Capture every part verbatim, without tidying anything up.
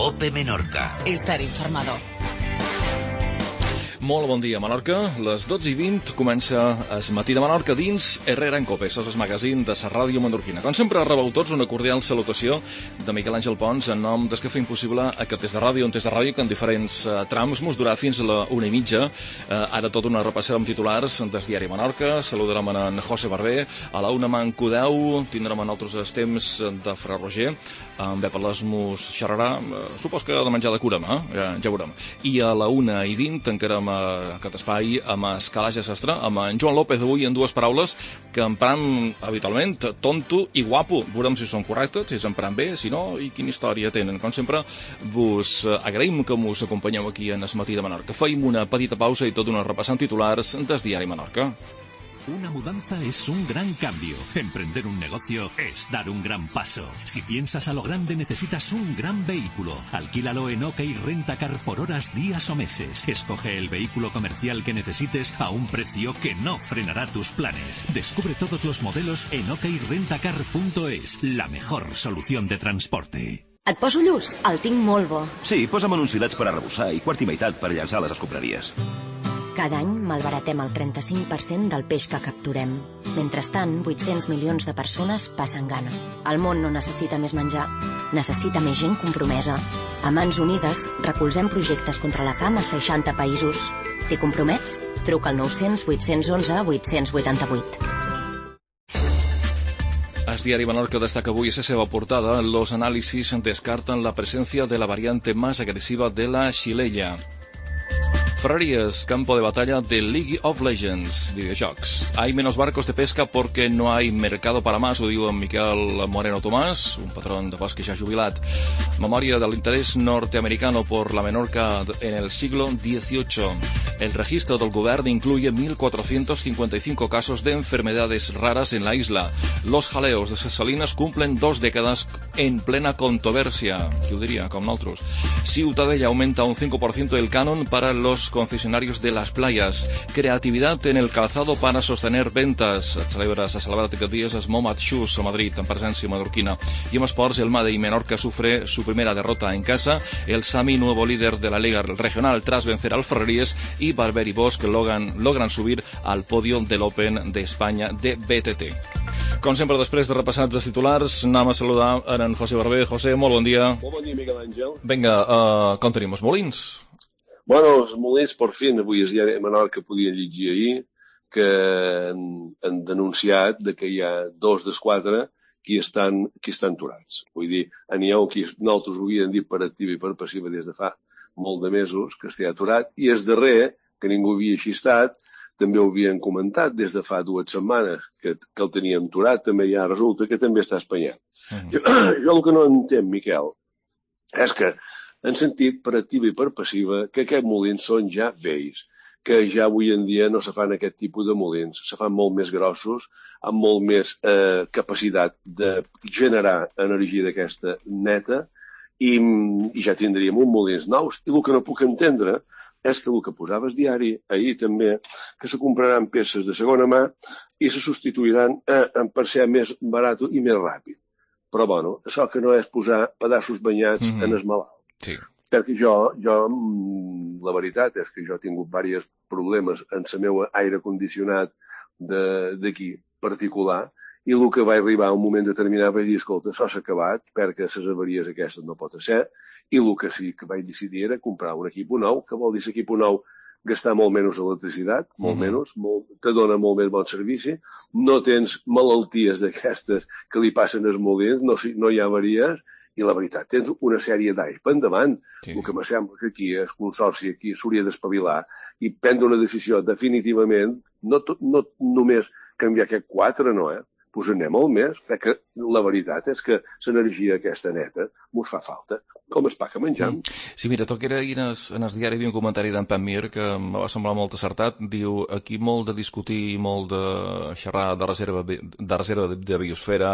Cope Menorca. Estar informado. Molt bon dia, Menorca. Les dotze i vint comença el matí de Menorca dins Herrera en Cope, sos el magazín de la ràdio menorquina. Com sempre, rebeu tots una cordial salutació de Miquel Àngel Pons en nom des que fem possible aquest Test de Ràdio, un Test de Ràdio que en diferents uh, trams mos durà fins a la una i mitja. Uh, ara tot una repassada amb titulars del diari Menorca. Saludarem en José Barber. A la una m'encudeu, tindrem en altres temps de Fra Roger. En Bepa l'Esmus xerrarà, uh, supos que de menjar de curem, eh? Ja, ja veurem. I a la una i vint tancarem aquest espai amb Escalaja Sastre, amb en Joan López avui en dues paraules que empram habitualment, tonto i guapo. Veurem si són correctes, si s'empran bé, si no, i quina història tenen. Com sempre, vos agraïm que mos acompanyeu aquí en el matí de Menorca. Feim una petita pausa i tot una repassant titulars del diari Menorca. Una mudanza es un gran cambio. Emprender un negocio es dar un gran paso. Si piensas a lo grande, necesitas un gran vehículo. Alquílalo en OK Rentacar por horas, días o meses. Escoge el vehículo comercial que necesites a un precio que no frenará tus planes. Descubre todos los modelos en ok rentacar punto es, la mejor solución de transporte. Et poso lluç? El tinc molt bo. Sí, posa'm uns filets per arrebossar i quart i meitat per llançar les escombraries. Cada any malbaratem el trenta-cinc per cent del peix que capturem. Mentrestant, vuit-cents milions de persones passen gana. El món no necessita més menjar, necessita més gent compromesa. A Mans Unides recolzem projectes contra la fam a seixanta països. T'hi compromets? Truca al nou-cents vuit-cents onze vuit-cents vuitanta-vuit. El diari Menorca destaca avui a la seva portada: los análisis descartan la presencia de la variante más agresiva de la xilella. Ferrerías, campo de batalla de League of Legends, videojocs. Hay menos barcos de pesca porque no hay mercado para más, ho diu en Miquel Moreno Tomàs, un patrón de pesca ja jubilat. Memoria del interés norteamericano por la Menorca en el siglo dieciocho. El registro del gobierno incluye mil cuatrocientos cincuenta y cinco casos de enfermedades raras en la isla. Los jaleos de ses Salinas cumplen dos décadas en plena controversia. Qui ho diria, com nosaltres. Ciutadella aumenta un cinco por ciento el canon para los concesionarios de las playas. Creatividad en el calzado para sostener ventas. Celebra, s'ha celebrat aquest dia el Momat Shoes a Madrid, en presència menorquina. I en esports, el Made y Menorca sufre su primera derrota en casa. El Sami, nuevo líder de la Liga Regional tras vencer al Ferrerías, y Barber y Bosch logran, logran subir al podio del Open de España de B T T. Com sempre, després de repassats els titulars, anem a saludar en José Barber. José, molt bon dia. Molt bon dia, Miquel Àngel. Vinga, uh, com tenim els molins? Bueno, els molins, per fi, avui el diari Menorca podien llegir ahir que han, han denunciat de que hi ha dos dels quatre que estan, que estan aturats. Vull dir, n'hi ha un que nosaltres ho havíem dit per activa i per passiva des de fa molt de mesos, que està aturat, i el darrer, que ningú havia xistat, també ho havien comentat des de fa dues setmanes, que, que el teníem aturat, també ja resulta que també està espanyat. Mm. Jo, jo el que no entenc, Miquel, és que han sentit per activa i per passiva que aquests molins són ja vells, que ja avui en dia no se fan aquest tipus de molins, se fan molt més grossos, amb molt més eh, capacitat de generar energia d'aquesta neta, i, i ja tindríem uns molins nous. I el que no puc entendre és que el que posava el diari ahir també, que se compraran peces de segona mà i se substituiran eh, per ser més barat i més ràpid. Però, bueno, això que no és posar pedaços banyats mm-hmm. en el malalt. Sí. Perquè jo, jo, la veritat és que jo he tingut diversos problemes en el meu aire condicionat d'aquí particular, i el que va arribar a un moment determinat vaig dir, escolta, això s'ha acabat, perquè les avaries aquestes no pot ser, i el que sí que vaig decidir era comprar un equip nou, que vol dir l'equip nou gastar molt menys electricitat, molt mm-hmm. menys, molt, te dona molt més bon servici, no tens malalties d'aquestes que li passen als molins, no, no hi ha avaries, i la veritat, tens una sèrie d'anys per endavant. Sí. El que me sembla que aquí, el consorci aquí, s'hauria d'espavilar i prendre una decisió definitivament, no, tot, no només canviar aquest quatre, no, eh? Pues anem molt més, perquè la veritat és que l'energia aquesta neta mos fa falta, com es pa que menjam. Sí, mira, tot que era ahir en el, en el diari hi havia un comentari d'en Pep Mir que em va semblar molt acertat. Diu, aquí molt de discutir i molt de xerrar de reserva de, reserva de, de biosfera,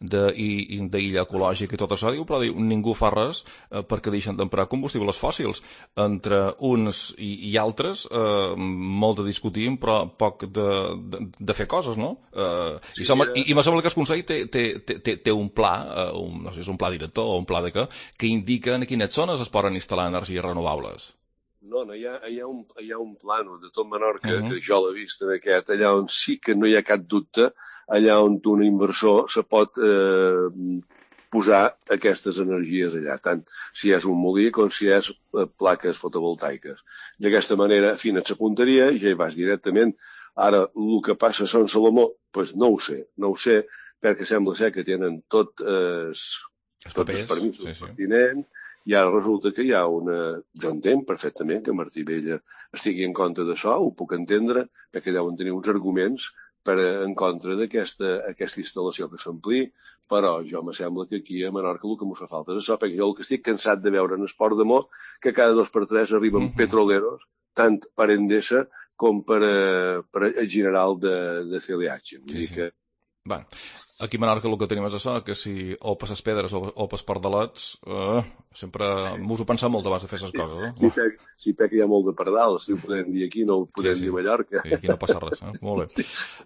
d'illa ecològica i tot això, diu, però diu, ningú fa res eh, perquè deixen d'emprar combustibles fòssils. Entre uns i, i altres, eh, molt de discutir, però poc de, de, de fer coses, no? Eh, sí, i, som, i, I me sembla que el Consell té, té, té, té un pla, eh, un, no sé si és un pla director o un pla de què, que indica que en quines zones es poden instal·lar energies renovables? No, no, hi ha, hi ha, un, hi ha un plano de tot Menorca, Uh-huh. que jo l'he vist en aquest, allà on sí que no hi ha cap dubte, allà on un inversor se pot eh, posar aquestes energies allà, tant si és un molí com si és eh, plaques fotovoltaiques. D'aquesta manera, afines la punteria i ja hi vas directament. Ara, el que passa a Sant Salomó, doncs no ho sé, no ho sé, perquè sembla ser que tenen tot, eh, tots els permisos sí, sí. pertinents, i ara resulta que hi ha una... Jo entenc perfectament que Martí Vella estigui en contra d'això, ho puc entendre, perquè deuen tenir uns arguments per en contra d'aquesta aquesta instal·lació que s'ampli, però jo me sembla que aquí a Menorca el que m'ho fa falta és això, perquè jo el que estic cansat de veure en Esport de Mó, que cada dos per tres arriben uh-huh. petroleros, tant per Endesa com per, a, per el general de, de C L H. Vull sí, dir sí. que... Bueno, aquí a Menorca el que tenim és això, que si o passes pedres o, o pas pardalets, eh, sempre m'ho he pensat molt abans de fer aquestes coses. Eh? Si pec, si pec hi ha molt de pardal, si ho podem dir aquí, no ho podem sí, sí. dir a Mallorca. Sí, aquí no passa res, eh? Molt bé. Sí.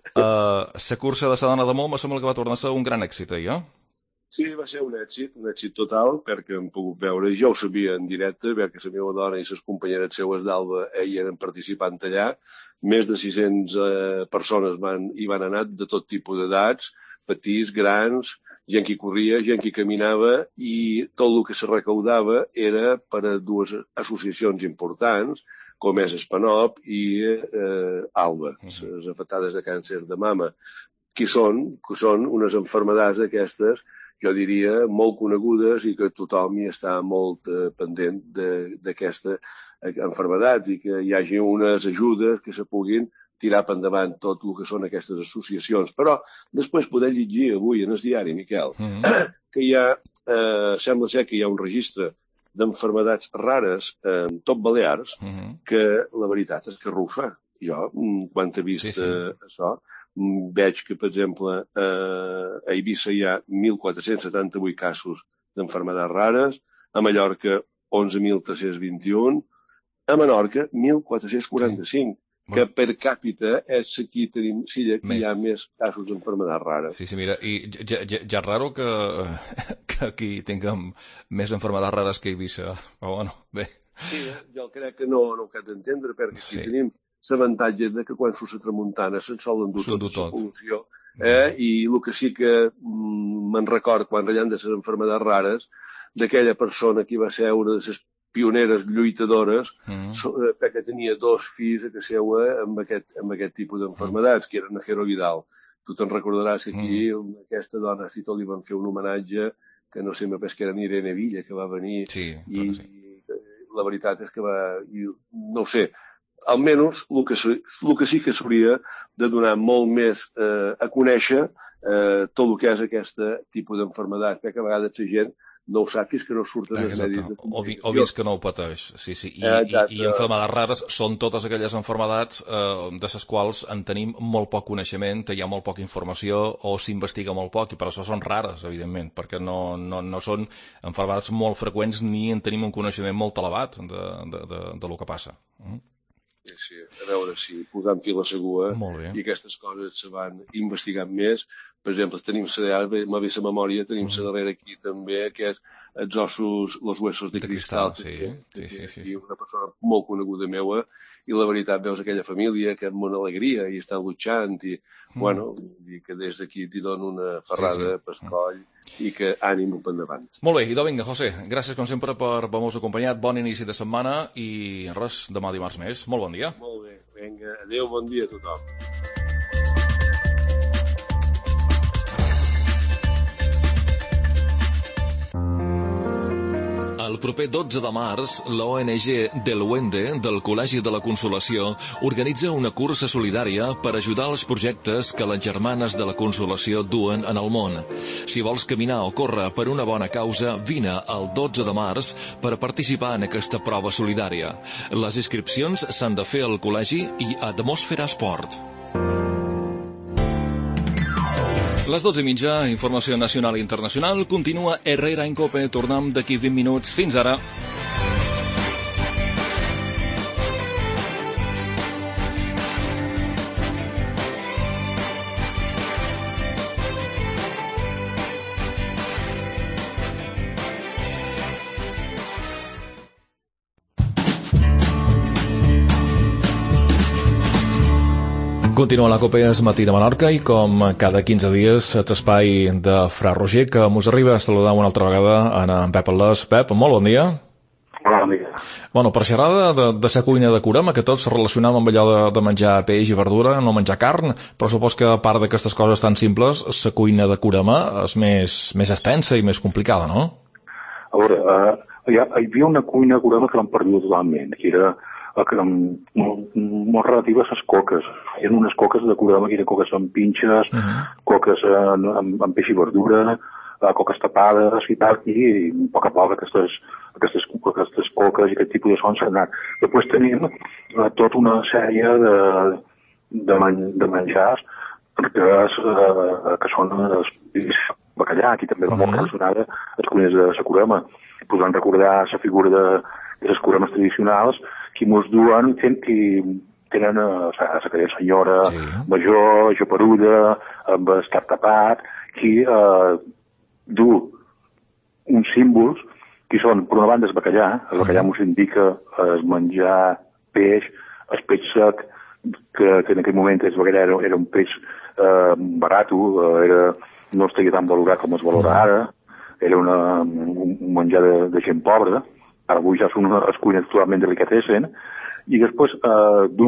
Uh, la cursa de Sadana de Mó me sembla que va tornar a ser un gran èxit ahir, eh? Sí, va ser un èxit, un èxit total, perquè hem pogut veure, jo ho sabia en directe, perquè la meva dona i les companyeres seues d'Alba hi eren participant allà, més de sis-centes eh, persones van, hi van anar de tot tipus d'edats, petits, grans, gent que corria, gent que caminava, i tot el que se recaudava era per a dues associacions importants, com és Espanop i eh, Alba, les uh-huh. afectades de càncer de mama, que són, que són unes malalties d'aquestes, jo diria, molt conegudes i que tothom hi està molt eh, pendent d'aquesta malaltia i que hi hagi unes ajudes que se puguin tirar per endavant tot el que són aquestes associacions. Però després poder llegir avui en el diari, Miquel, mm-hmm. que hi ha, eh, sembla ser que hi ha un registre d'enfermedats rares en tot Balears, mm-hmm. que la veritat és que rufa. Jo, quan he vist sí, sí. Eh, això, veig que, per exemple, eh, a Eivissa hi ha mil quatre-cents setanta-vuit casos d'enfermedats rares, a Mallorca onze mil tres-cents vint-i-un, a Menorca mil quatre-cents quaranta-cinc, sí. que per càpita és aquí tenim, sí, aquí més. Hi ha més casos d'enfermedats rares. Sí, sí, mira, i ja, ja, ja és raro que, que aquí tinguem més enfermedats rares que a Eivissa, però bueno, bé. Sí, jo crec que no, no ho cal d'entendre, perquè aquí sí. tenim l'avantatge de que quan surt la tramuntana se'n sol endur tota la pol·lució. Eh? I el que sí que mm, me'n record quan rellant de les enfermedats rares, d'aquella persona que va ser una de les pioneres lluitadores, mm. so, eh, perquè tenia dos fills a casa seva amb aquest, amb aquest tipus d'enfermedats, mm. que eren Najero Vidal. Tu te'n recordaràs que aquí mm. aquesta dona, si tot li van fer un homenatge, que no sé més que era Irene Villa, que va venir, sí, i, sí. i la veritat és que va... I, no ho sé, almenys el que, el que sí que s'hauria de donar molt més eh, a conèixer eh, tot el que és aquest tipus d'enfermedat, perquè a vegades la gent no ho sap fins que no surten els medis de comunicació. O vist que no ho pateix, sí, sí. I, i, i enfermedats rares són totes aquelles enfermedats eh, de les quals en tenim molt poc coneixement, hi ha molt poca informació o s'investiga molt poc, i per això són rares, evidentment, perquè no, no, no són enfermedats molt freqüents ni en tenim un coneixement molt elevat de, de, de, de lo que passa. Mm? Sí, a veure si posant fil a segura i aquestes coses se van investigant més. Per exemple, tenim la m'ha vist la memòria, tenim la darrere aquí també, que és els ossos, els huesos de, de cristal, cristal sí. Que, sí, sí, sí, sí. Una persona molt coneguda meua, i la veritat veus aquella família que amb una alegria i estan luchant, i mm. bueno, i que des d'aquí t'hi dono una ferrada sí, sí. per coll i que ànim per endavant. Molt bé, idò, vinga, José, gràcies com sempre per haver-nos acompanyat, bon inici de setmana i res, demà dimarts més. Molt bon dia. Molt bé, vinga, adéu, bon dia a tothom. El proper dotze de març, l'O N G Del Wende, del Col·legi de la Consolació, organitza una cursa solidària per ajudar els projectes que les germanes de la Consolació duen en el món. Si vols caminar o córrer per una bona causa, vine el dotze de març per participar en aquesta prova solidària. Les inscripcions s'han de fer al col·legi i a Atmosfera Esport. Les dotze i mitja, informació nacional i internacional, continua Herrera en Cope. Tornem d'aquí vint minuts. Fins ara. Continua la Copa és Matí de Menorca i com cada quinze dies l'espai de Fra Roger que mos arriba a saludar una altra vegada en Pep Atlàs. Pep, molt bon dia. Hola, bon dia. Bueno, per xerrada de, de sa cuina de Curama, que tots relacionam amb allò de, de menjar peix i verdura, no menjar carn, però supos que a part d'aquestes coses tan simples, sa cuina de Curama és més, més extensa i més complicada, no? A veure, uh, hi, ha, hi havia una cuina de Curama que l'han perdut totalment, que era que molt, molt relativa a les coques. Hi ha unes coques de Curama, que eren coques amb pinxes, uh -huh. coques amb, amb, amb peix i verdura, uh, coques tapades i tal, i a poc a poc aquestes, aquestes, aquestes coques i aquest tipus de sons s'han anat. Després tenim uh, tota una sèrie de, de, men, de menjars que, uh, que són els bacallà, aquí també va molt relacionada a les cuines de la Curama. Podran recordar la figura de, de les Curames tradicionals, qui mos duen, qui tenen a la senyora sí. major, japeruda, amb el cap tapat, qui eh, du uns símbols que són, per una banda, el bacallà. El bacallà mos indica el menjar peix, el peix sec, que, que en aquell moment el bacallà era, era un peix eh, barat, era, no estaria tan valorat com es valora ara, era una, un menjar de, de gent pobra. Ara avui ja són unes cuines totalment delicatessen, i després eh, dur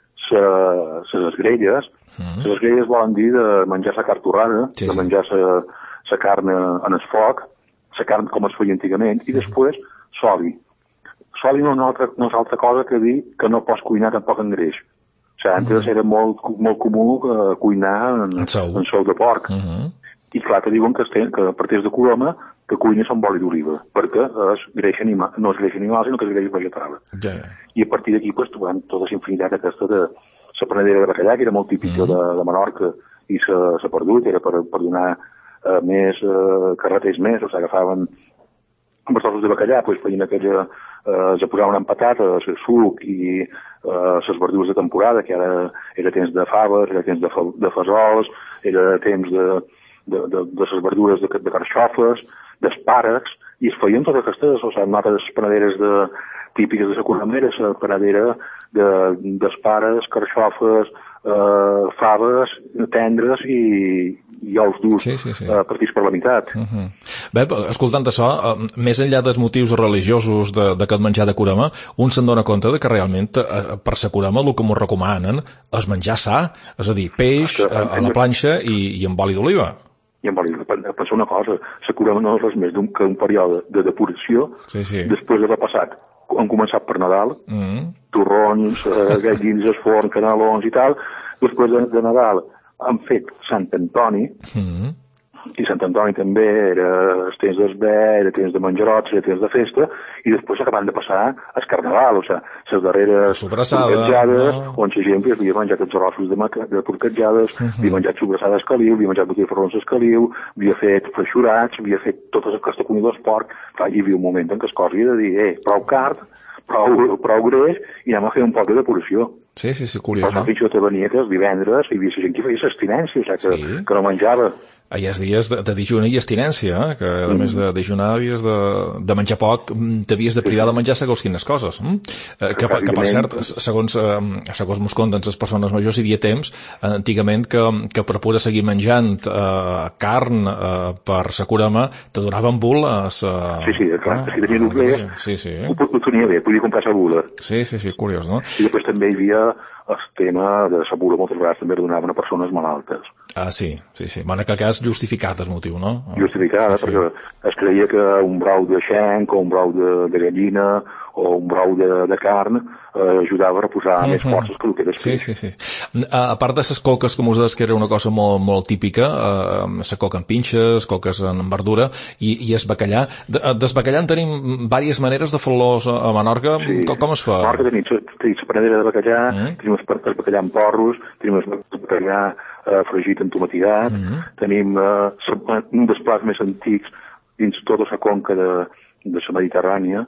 les esgrelles. Les esgrelles volen dir de menjar la carn torrada, sí, sí. de menjar la carn en el foc, la carn com es feia antigament, i després soli. Soli no és altra, no és altra cosa que dir que no pots cuinar tampoc en greix. O sigui, antes era molt, molt comú eh, cuinar en, en sou de porc. Uh -huh. I clar que diuen que, estem, que a partir de Curama que cuines amb oli d'oliva, perquè és greix animal, no és greix animal, sinó que és greix vegetal. Yeah. I a partir d'aquí pues, trobem tota la infinitat aquesta de la panadera de bacallà, que era molt típica mm. de, de Menorca, i s'ha perdut, era per, per donar uh, més uh, carreters més, o sigui, agafaven amb els trossos de bacallà, pues, feien aquella, uh, se posaven en patates, el suc i les uh, verdures de temporada, que ara era temps de faves, era temps de, fa, de fesols, era temps de de, de, de les verdures de, de carxofes, d'espàrrecs, i es feien totes aquestes, o sigui, notes panaderes de, típiques de la Curamera, la panadera d'espàrrecs, carxofes, eh, faves, tendres i, i ous durs, sí, sí, sí. Eh, partits per la meitat. Uh -huh. Bé, escoltant això, eh, més enllà dels motius religiosos d'aquest menjar de Curama, un se'n dona compte de que realment eh, per la Curama el que m'ho recomanen és menjar sa, és a dir, peix eh, a la planxa i, i amb oli d'oliva. I em volia pensar una cosa, la Curama no és res més d'un, que un període de depuració sí, sí. després d'haver passat. Han començat per Nadal, mm -hmm. torrons, eh, gallins, es forn, canelons i tal. Després de, de Nadal han fet Sant Antoni, mm -hmm. i Sant Antoni també era els temps d'esber, era temps de menjarots, era temps de festa, i després acaben de passar el Carnaval, o sigui, les darreres porquetjades, no? On la gent havia menjat els arrossos de, de porquetjades, uh -huh. havia menjat sobrassades caliu, havia menjat botifarrons caliu, havia fet freixurats, havia fet tota aquesta cuina d'esport. Clar, hi havia un moment en què es cosa havia de dir, eh, prou carn, prou, prou greix, i anem a fer un poc de depuració. Sí, sí, sí, curiós, no? Però fins i tot venia que els divendres hi havia gent que feia abstinència, o sigui, que, sí. que no menjava. Hi ha dies de, de dijuna i abstinència, eh? Que a més de dijunar havies de, de menjar poc, t'havies de privar de menjar segons quines coses. Mm? Eh, que, que, per cert, segons, eh, segons mos conten les persones majors, hi havia temps, eh, antigament, que, que per poder seguir menjant eh, carn eh, per la Curama, te donaven bules. Eh, sí, sí, clar, eh? Si tenia nuclees, sí, sí. ho, ho tenia bé, podia comprar la bula. Sí, sí, sí, curiós, no? I després també hi havia el tema de la bula, moltes vegades també donaven a persones malaltes. Ah, sí, sí, sí. Bueno, que cas justificat el motiu, no? Justificat, sí, sí. Perquè es creia que un brou de xenc o un brou de, de gallina o un brou de, de carn eh, ajudava a reposar uh -huh. més forces que el que era sí, sí, sí. A, a part de les coques, com us deies, que era una cosa molt, molt típica, eh, la coca en pinxes, coques en verdura i, i el bacallà. De, des bacallà en tenim diverses maneres de fer-los a Menorca. Sí. Com, com es fa? A Menorca tenim, tenim la panadera de bacallà, uh -huh. tenim el bacallà en porros, tenim el bacallà eh, fregit en tomatigat, uh -huh. tenim eh, un dels plats més antics dins tota la conca de, de la Mediterrània,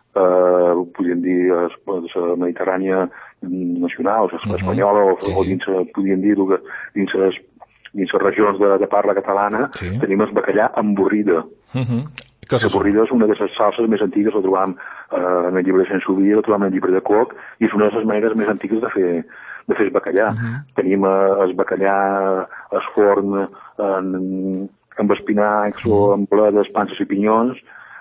Uh, podríem dir la Mediterrània nacional, o uh-huh. espanyola, o, sí. o dins, podríem dir dins les, dins les regions de, de parla catalana, sí. tenim el bacallà emborrida. Uh-huh. La borrida és una de les salses més antigues, la trobam uh, en el llibre de Sant Soví, la trobam en el llibre de Coc, i és una de les maneres més antigues de fer, de fer el bacallà. Uh -huh. Tenim el bacallà, el forn, en, amb espinacs uh -huh. o amb bledes, panses i pinyons.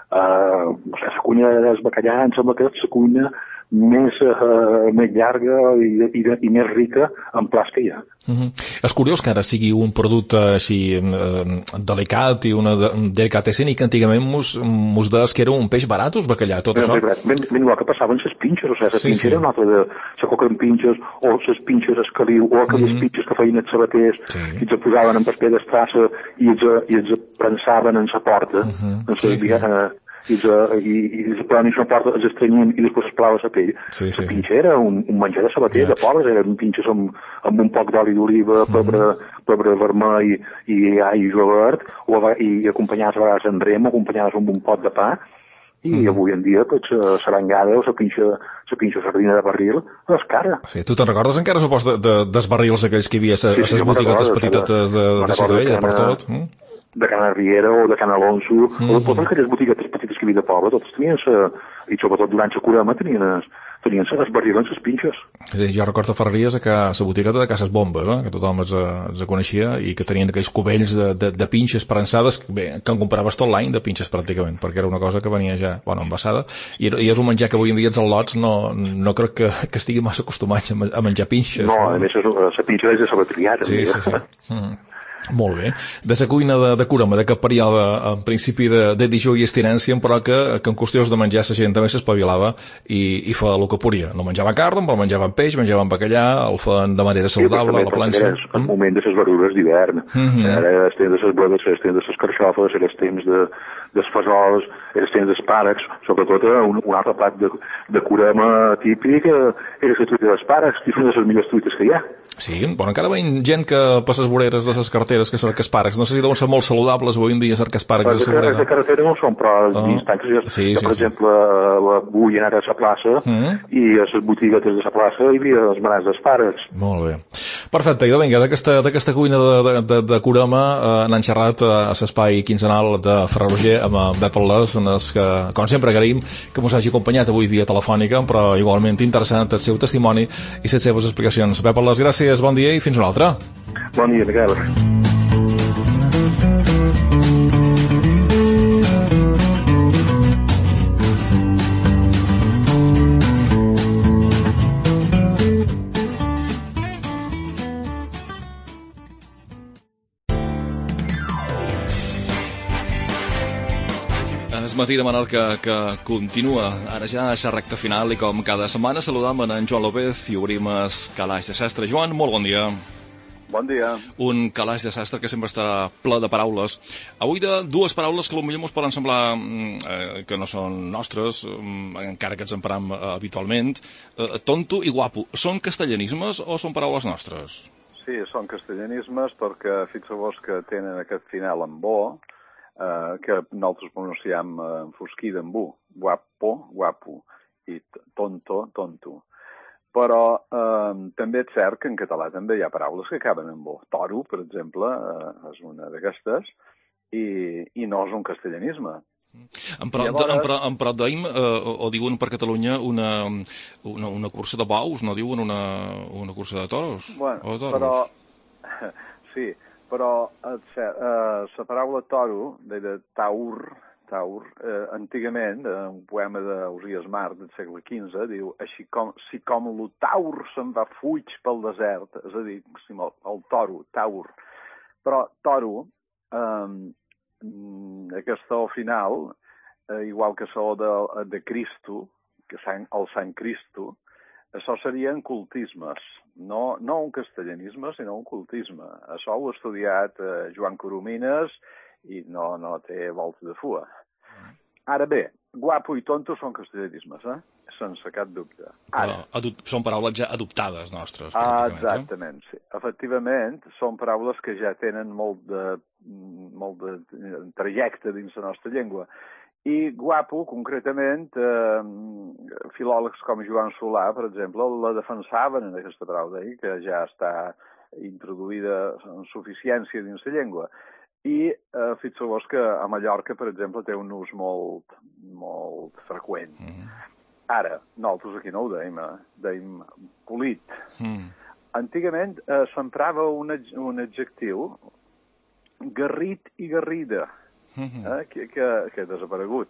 Uh, la cuina del bacallà em sembla que és la cuina més, uh, més llarga i, i, i més rica en plats que hi ha. Uh-huh. És curiós que ara sigui un producte així eh, delicat i una de, delicatessen i que antigament mos, mos deies que era un peix barat o el bacallà, tot ben, això? Ben, ben igual que passaven les pinxes, o sigui, la sí, pinxa sí. era una altra de la coca amb pinxes, o les pinxes al caliu, o aquelles uh-huh. pinxes que feien els sabaters, sí. que els posaven en paper d'estrassa i els, i els prensaven en la porta, uh-huh. en sí, sí. Eh, i els planen i la porta, els estrenyien i després es plava la pell. Sí, sí, la pinxa era un, un menjar de sabater, ja. de pobres, eren pinxes amb, amb un poc d'oli d'oliva, pebre, mm. pebre vermell i all julivert, i acompanyades a vegades en rem, acompanyades amb un pot de pa, i mm. avui en dia, pues, la sarangada o la pinxa, la pinxa sardina de barril és cara. Sí, tu te'n recordes encara, supos, de, de, dels barrils aquells que hi havia a les sí, sí, botiguetes petitetes de, de, de Ciutadella, per tot? Mm? De Can Riera o de Can Alonso, mm-hmm. o de totes aquelles botiguetes petites que hi havia de poble, totes tenien sa, i sobretot durant la curama tenien, tenien les barrilons, les pinxes. Sí, jo recordo Ferreries que la botigueta de Cases Bombes, eh? que tothom els, els coneixia i que tenien aquells cubells de, de, de pinxes prensades que, bé, que en compraves tot l'any de pinxes pràcticament, perquè era una cosa que venia ja, bueno, envasada, i, i és un menjar que avui en dia els al·lots no, no crec que, que estigui massa acostumats a menjar pinxes. No, no? A més, la pinxa és de sabatrià, també. Sí, sí, sí. Mm. Molt bé. De la cuina de, de Curama, d'aquest període, en principi de, de dijunt i estirància, però que, que en qüestions de menjar la gent també s'espavilava i, i feia el que podia. No menjava carn, però menjaven peix, menjaven bacallà, el feien de manera saludable, sí, a la planxa. Era el moment de les verdures d'hivern. Mm-hmm. Era el temps de les bledes, el temps de les carxofes, era el temps de, dels fesols, era el temps dels pàrecs, sobretot un, un altre plat de, de Curama típic era la truita dels pàrecs, que és una de les millors truites que hi ha. Sí, però encara veiem gent que per les voreres de les carteres que cerca espàrrecs. No sé si deuen ser molt saludables avui en dia cercar espàrrecs a la vorera. Les de carretera no són, però els oh. instants, sí, sí, per sí. exemple, avui anar a la plaça mm. i a les botiguetes de la plaça hi havia els manats d'espàrrecs. Molt bé. Perfecte, i vinga, d'aquesta cuina de, de, de, de Curama eh, n'han xerrat a l'espai quinzenal de Ferrer Roger amb en Pep Arlés, en els que, com sempre, agraïm que mos hagi acompanyat avui via telefònica, però igualment interessant el seu testimoni i les seves explicacions. Pep Arlés, gràcies, bon dia i fins una altra. Bon dia, Miquel. És matí de Manel que, que continua ara ja a la recta final i com cada setmana saludam en Joan López i obrim el calaix de sastre. Joan, molt bon dia. Bon dia. Un calaix de sastre que sempre està ple de paraules. Avui de dues paraules que potser ens poden semblar eh, que no són nostres, eh, encara que ens emprem eh, habitualment. Eh, tonto i guapo, són castellanismes o són paraules nostres? Sí, són castellanismes perquè fixeu-vos que tenen aquest final en bo, Uh, que nosaltres pronunciem uh, enfosquida en bu, guapo, guapo, i tonto, tonto. Però uh, també és cert que en català també hi ha paraules que acaben en bo. Toro, per exemple, uh, és una d'aquestes, i, i no és un castellanisme. En prop, llavors... de, en prop d'Aim, eh, o diuen per Catalunya, una, una, una cursa de bous, no diuen una, una cursa de toros? Bueno, o de toros? Però... sí, però la eh, paraula toro, de taur, taur eh, antigament, en un poema d'Ausias March del segle quinze, diu, així com, si com lo taur se'n va fuig pel desert, és a dir, si el, el toro, taur. Però toro, eh, aquesta o final, eh, igual que la de, de Cristo, que sant, el Sant Cristo, això serien cultismes, no, no un castellanisme, sinó un cultisme. Això ho ha estudiat eh, Joan Coromines i no, no té volta de fua. Ara bé, guapo i tonto són castellanismes, eh? Sense cap dubte. Ara, Però són paraules ja adoptades nostres. Ah, exactament, eh? Sí. Efectivament, són paraules que ja tenen molt de, molt de trajecte dins la nostra llengua. I guapo, concretament, eh, filòlegs com Joan Solà, per exemple, la defensaven en aquesta paraula, eh, que ja està introduïda en suficiència dins la llengua. I eh, fixeu-vos que a Mallorca, per exemple, té un ús molt, molt freqüent. Mm. Ara, nosaltres aquí no ho deim, eh? Deim polit. Mm. antigament eh, s'emprava un, un adjectiu, garrit i garrida, eh, que, que, que ha desaparegut.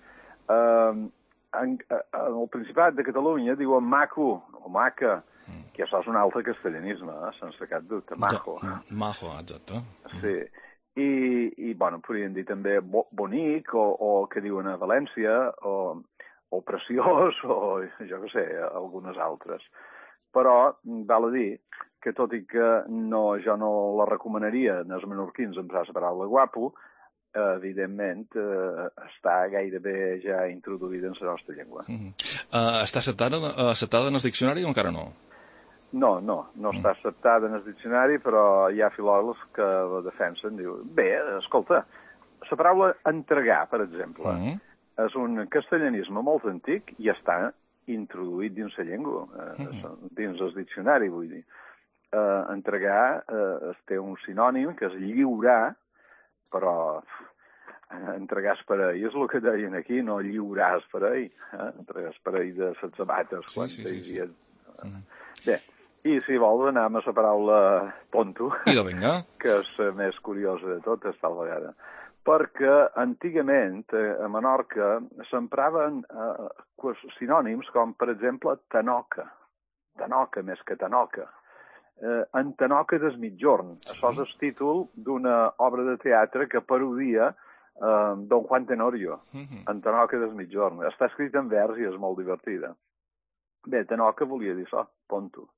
Eh, en, en el Principat de Catalunya diuen maco o maca, que això és un altre castellanisme, eh, sense cap dubte, majo. De, majo, exacte. Sí, i, i bueno, podríem dir també bo, bonic, o, o que diuen a València, o, o preciós, o jo què sé, algunes altres. Però val a dir que tot i que no, jo no la recomanaria als menorquins emprar la paraula guapo, eh, evidentment eh, està gairebé ja introduïda en la nostra llengua. Mm-hmm. uh, està acceptada, uh, acceptada en el diccionari o encara no? No, no, no mm. està acceptada en el diccionari, però hi ha filòlegs que la defensen. Diu, bé, escolta, la paraula entregar, per exemple, mm. és un castellanisme molt antic i està introduït dins la llengua, eh, mm. dins el diccionari, vull dir. Eh, entregar eh, té un sinònim, que és lliurar, però eh, entregar esperell és el que deien aquí, no lliurar esperell, eh? Entregar esperell de les sabates, sí, quan sí, sí, sí. Mm. Bé, i si vols anar amb la paraula tonto, I vinga. que és la més curiosa de totes, tal vegada, perquè antigament eh, a Menorca s'empraven eh, sinònims com, per exemple, tanoca, tanoca més que tanoca, eh, en tanoca des mitjorn. Sí. Això és el títol d'una obra de teatre que parodia eh, Don Juan Tenorio, uh-huh. en tanoca des mitjorn. Està escrit en vers i és molt divertida. Bé, tanoca volia dir això, tonto.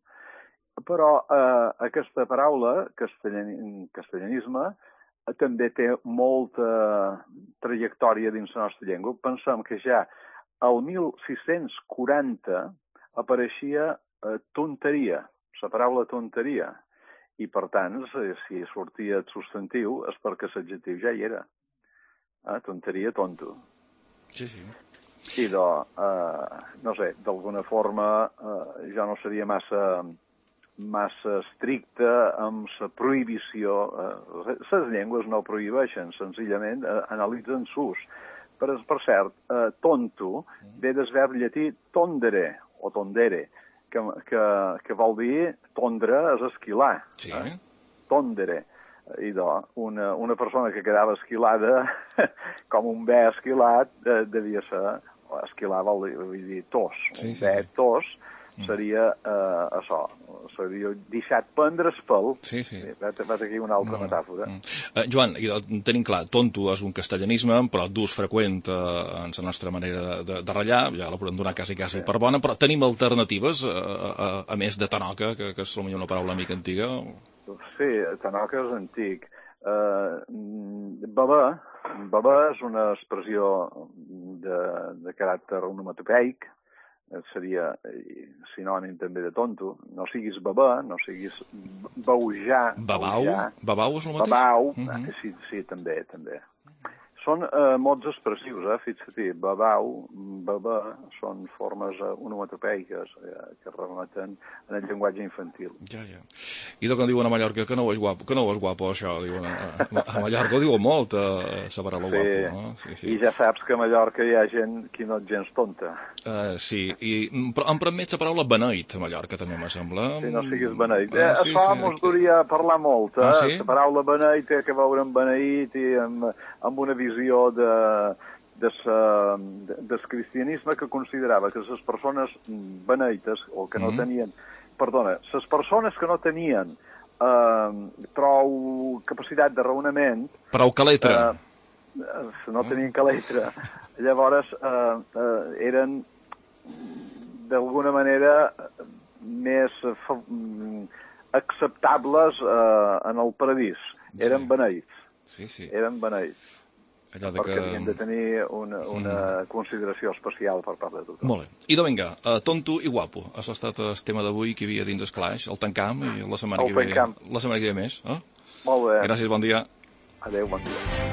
Però eh, aquesta paraula, castellan, castellanisme, eh, també té molta trajectòria dins la nostra llengua. Pensem que ja al mil sis-cents quaranta apareixia eh, tonteria, la paraula tonteria, i per tant, si sortia el substantiu és perquè l'adjectiu ja hi era. Eh, tonteria, tonto. Sí, sí. I de, eh, no sé, d'alguna forma eh, jo no seria massa... massa estricta amb la prohibició. Les eh, llengües no prohibeixen, senzillament eh, analitzen s'ús. Per, per cert, eh, tonto ve del verb llatí tondere, o tondere, que, que, que vol dir tondre és esquilar. Sí. Eh? Tondere. I de, una, una persona que quedava esquilada, com un bé esquilat, eh, devia ser, esquilar vol dir, vol dir tos, sí, un sí, bé sí. tos, seria eh, això, seria deixat prendre el pèl. Sí, sí. Vet, vet aquí una altra no, metàfora. No. Uh, Joan, tenim clar, tonto és un castellanisme, però d'ús freqüent uh, en la nostra manera de, de ratllar, ja la podem donar quasi, quasi sí. per bona, però tenim alternatives, uh, a, a més de tanoca, que, que és potser una paraula una mica antiga? Sí, tanoca és antic. Uh, beber, beber és una expressió de, de caràcter onomatopeic, seria sinònim també de tonto. No siguis beber, no siguis beujar. Babau? Beujar. Babau és el mateix? Babau, uh -huh. sí, sí, també, també. Són eh, mots expressius, eh? Fixa't, babau, beber, són formes eh, onomatopeiques eh, que remeten en el llenguatge infantil. Ja, ja. I del que diuen a Mallorca, que no és guapo, que no és guapo això, diuen a, a Mallorca ho diuen molt, a separar lo sí. guapo, no? Sí, sí. I ja saps que a Mallorca hi ha gent que no és gens tonta. Uh, sí, i però em permet la paraula beneit a Mallorca, també, me sembla. Sí, no siguis beneit. Ah, eh, sí, això sí, mos que... duria a parlar molt, eh? Ah, sí? La paraula beneit té que veure amb beneït i amb, amb una visió de, de sa, de, del cristianisme que considerava que les persones beneites, o que no mm. tenien, perdona, les persones que no tenien eh, prou capacitat de raonament... Prou caletra. Eh, no tenien caletra. Llavors eh, eh, eren d'alguna manera més eh, acceptables eh, en el paradís. Eren sí. beneïts. Sí, sí. Eren beneïts. Allò de perquè que... havien de tenir una, una mm. consideració especial per part de tothom. Molt bé. I de vinga, uh, tonto i guapo. Això ha estat el tema d'avui que hi havia dins el Clash, el tancam, i la setmana, que ve, la setmana que ve més. Eh? Molt bé. Gràcies, bon dia. Adéu, bon dia.